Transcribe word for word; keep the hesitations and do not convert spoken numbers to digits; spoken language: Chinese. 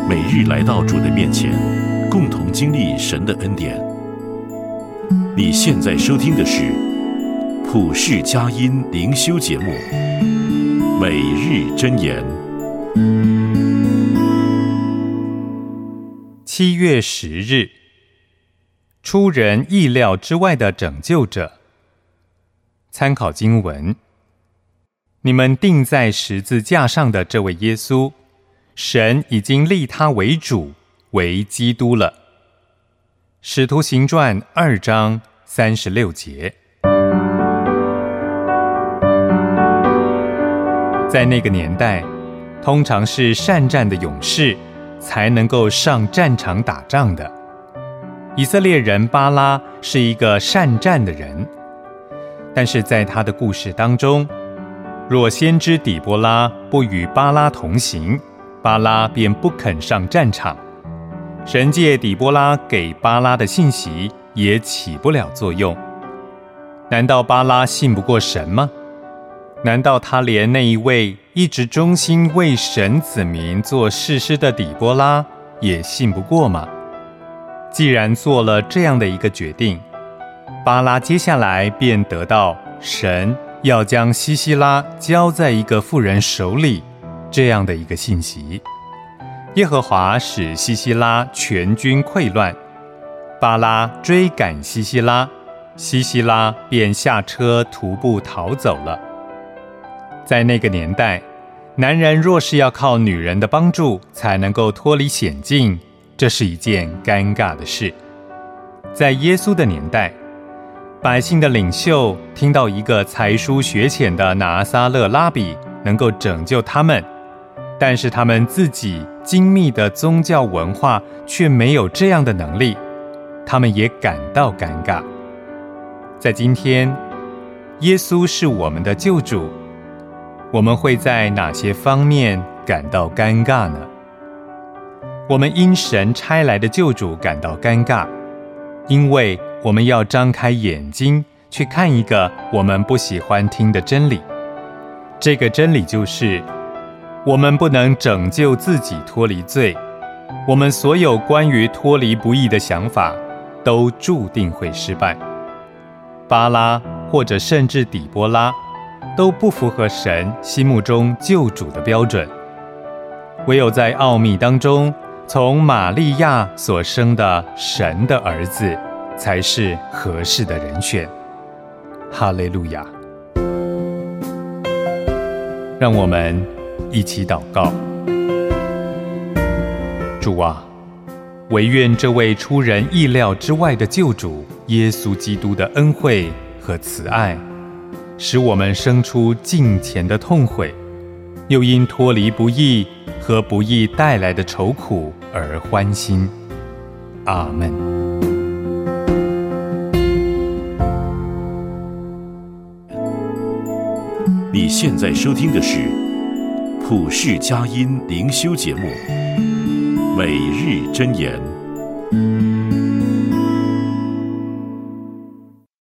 每日来到主的面前，共同经历神的恩典。你现在收听的是普世佳音灵修节目，每日箴言。 七月十日，出人意料之外的拯救者。参考经文：你们钉在十字架上的这位耶稣，神已经立他为主，为基督了。使徒行传二章三十六节。在那个年代，通常是善战的勇士才能够上战场打仗的。以色列人巴拉是一个善战的人，但是在他的故事当中，若先知底波拉不与巴拉同行，巴拉便不肯上战场。神借底波拉给巴拉的信息也起不了作用。难道巴拉信不过神吗？难道他连那一位一直忠心为神子民做士师的底波拉也信不过吗？既然做了这样的一个决定，巴拉接下来便得到神要将西西拉交在一个妇人手里这样的一个信息。耶和华使西西拉全军溃乱，巴拉追赶西西拉，西西拉便下车徒步逃走了。在那个年代，男人若是要靠女人的帮助才能够脱离险境，这是一件尴尬的事。在耶稣的年代，百姓的领袖听到一个才疏学浅的拿撒勒拉比能够拯救他们，但是他们自己精密的宗教文化却没有这样的能力，他们也感到尴尬。在今天，耶稣是我们的救主，我们会在哪些方面感到尴尬呢？我们因神差来的救主感到尴尬，因为我们要张开眼睛去看一个我们不喜欢听的真理。这个真理就是，我们不能拯救自己脱离罪，我们所有关于脱离不义的想法都注定会失败。巴拉或者甚至底波拉都不符合神心目中救主的标准，唯有在奥秘当中从玛利亚所生的神的儿子才是合适的人选。哈利路亚！让我们一起祷告。主啊，惟愿这位出人意料之外的救主耶稣基督的恩惠和慈爱，使我们生出敬虔的痛悔，又因脱离不义和不义带来的愁苦而欢心。阿们。 你现在收听的是普世佳音灵修节目，每日箴言。